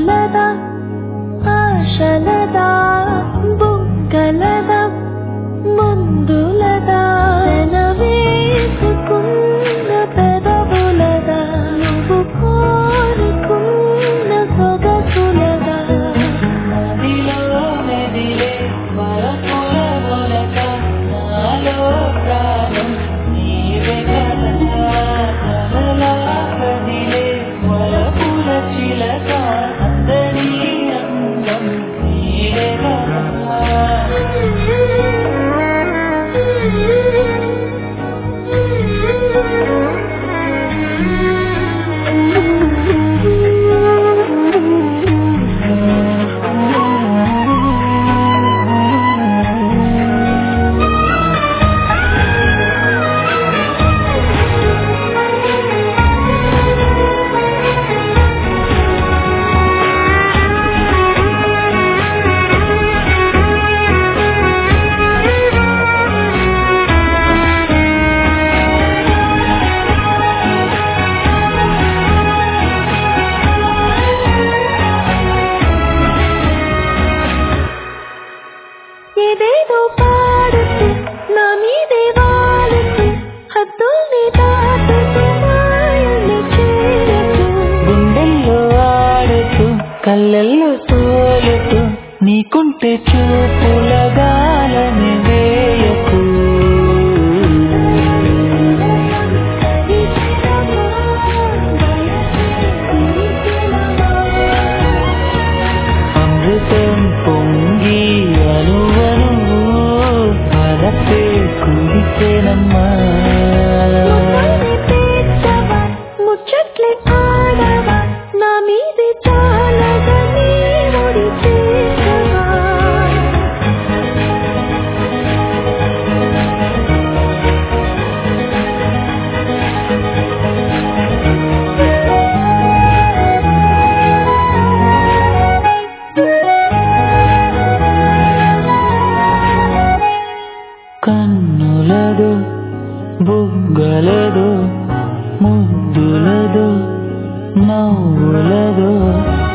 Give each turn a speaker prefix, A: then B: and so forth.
A: ముద్దులదా ఆశలదా బుగ్గలదా ముందులదా వేసుకున్న పెదవులదా నువ్వు కోరుకున్న సొగసులదా నదిలో మెదిలే వరపుల మొలక నాలో ప్రాణం నీవే కదా కలలా కదిలే వరపుల చిలక అందరి అందం నీవే కదా ఏదేదో పాడుతూ నా మీదే వాడుతూ హద్దుల్ని దాటుతూ మాయలు చేరుతూ గుండెల్లో ఆడుతూ కళ్ళల్లో తోలుతూ నీకుంటే చూపుల గాలని వేయకు అమృతం పొంగి అనువను వలపే కురిసేనమ్మా ముచ్చట్లే ఆడవా నా మీది చాలగా నీ ముడి చేసవా కన్నులదో బుగ్గలదో ముద్దులదో నవ్వులదో